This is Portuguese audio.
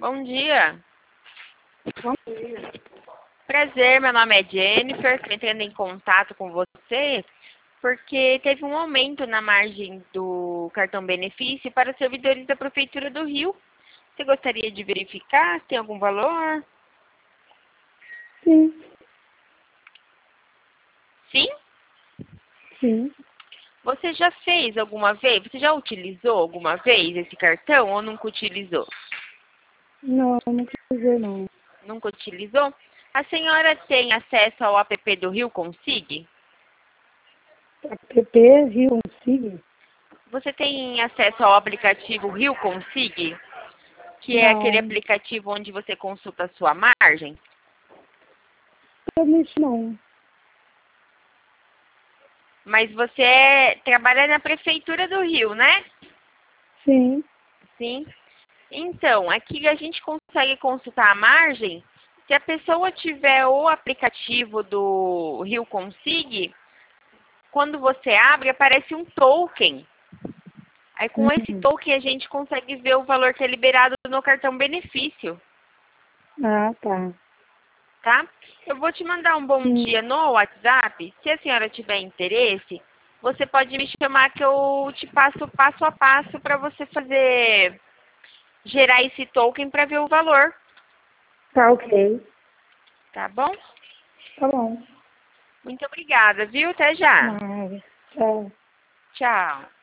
Bom dia. Bom dia. Prazer, meu nome é Jennifer. Estou entrando em contato com você porque teve um aumento na margem do cartão benefício para servidores da Prefeitura do Rio. Você gostaria de verificar se tem algum valor? Sim, Sim? sim. Você já fez alguma vez? Você já utilizou alguma vez esse cartão ou nunca utilizou? Não, não quis dizer não. Nunca utilizou? A senhora tem acesso ao app do Rio Consig? App Rio Consig? Você tem acesso ao aplicativo Rio Consig? Que é aquele Não, aplicativo onde você consulta a sua margem? realmente não. Mas você trabalha na Prefeitura do Rio, né? Sim. Sim. Então, aqui a gente consegue consultar a margem. Se a pessoa tiver o aplicativo do Rio Consig, quando você abre, aparece um token. Aí com esse Hum. token a gente consegue ver o valor que é liberado no cartão benefício, Ah, tá. tá? Eu vou te mandar um bom Sim. dia no WhatsApp. Se a senhora tiver interesse, você pode me chamar que eu te passo passo a passo para você gerar esse token para ver o valor, Tá ok. tá bom? Tá bom. Muito obrigada, viu? Até já. Nada. Tchau. Tchau.